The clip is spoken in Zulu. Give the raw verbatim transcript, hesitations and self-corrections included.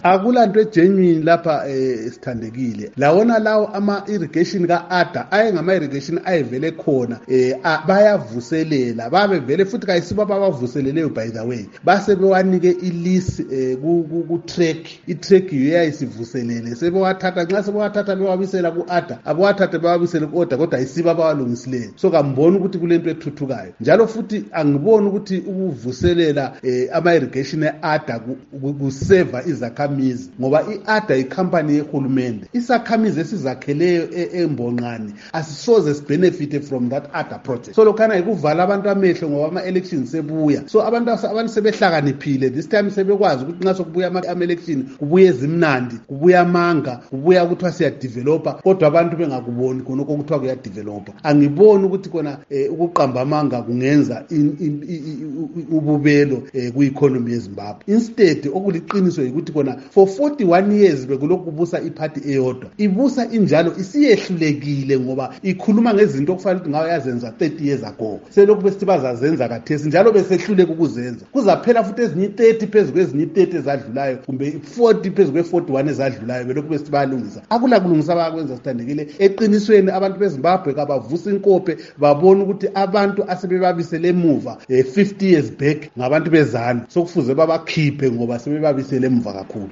akulanto egenuine lapha esithandekile lawona lawo ama irrigation ka-ada ayengama irrigation ayevele khona eh bayavuselela babe vele futhi kayisibo abavuseleleyo by the way base bewanike ilisi eh ku track i track yayisivuselele sebewathatha nxa sebewathatha bewabisela ku-ada abawathathe bewabisele ku-order kodwa ayisibo abawalungisileyo so kamboni ukuthi kulento ethuthukayo njalo futhi angiboni ukuthi ukuvuselela eh ama irrigation e-ada kuseva izakhamizi ngoba i-ada icompany yehulumende isakhamizi esizakheleyo embonqani asisoze sibenefit from that ada project so lokhana ikuvala abantu amehlo ngoba ama elections sebuya so abantu abantu sebehlakaniphile this time sebekwazi ukuthi nxa sokubuya ama election kubuye ezimnandi kubuya amanga kubuya ukuthi siya developer kodwa abantu bengakuboni khona ukuthiwa kuya developer angiboni ukuthi kona ukuqamba amanga kungenza ububelo ku economy yeZimbabwe instead okuliqiniso ukuthi kona for forty-one years bekulokhu kubusa iparty eyodwa ibusa injalo isiyehlulekile ngoba ikhuluma ngezinto okufanele ukuthi ngayo yazenza thirty years ago selokhu besithi bazazenza kathesi njalo besehluleka ukuzenza kuzaphela futhi ezinye thirty phezulu kwezinye thirty ezadlulayo kumbe forty phezulu kwe forty-one ezadlulayo belokhu besithi bayalungisa akula kulungisa bayakwenza sithandekile eqinisweni abantu beZimbabwe kabavusa inkope babona ukuthi abantu asebebabisele emuva fifty years back ngabantu bezana sokufuze babakhiphe ngoba sebebabisele emuva kakhulu